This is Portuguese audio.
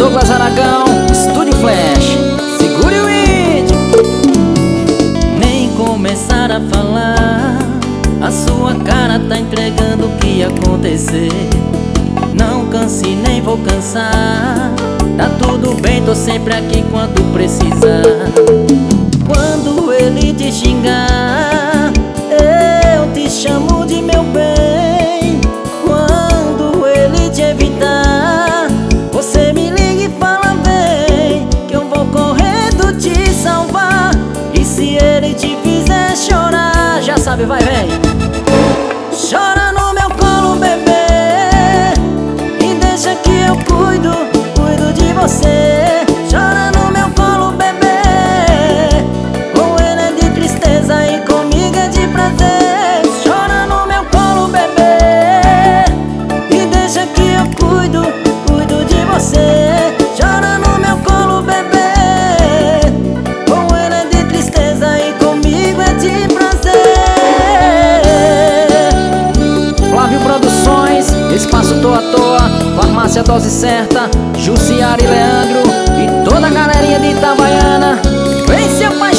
Douglas Aragão, Estúdio Flash. Segure o índio. Nem começar a falar, a sua cara tá entregando o que ia acontecer. Não canse nem vou cansar, tá tudo bem, tô sempre aqui quando precisar. Quando ele te xingar, eu te chamo de meu bem. Quando ele te evitar, você me liga e fala vem, que eu vou correndo te salvar. E se ele te fizer chorar, já sabe, vai, vem. Chora no meu colo, bebê, e deixa que eu cuido de você. Chora no meu colo, bebê, com ele é de tristeza e comigo é de prazer. Chora no meu colo, bebê, e deixa que eu cuido de você. Chora no meu colo, bebê, com ele é de tristeza e comigo é de prazer. Flávio Produções, Espaço Tô à Toa, Farmácia Dose Certa, Jussiara e Leandro e toda a galerinha de Itabaiana. Vem se apaixonar.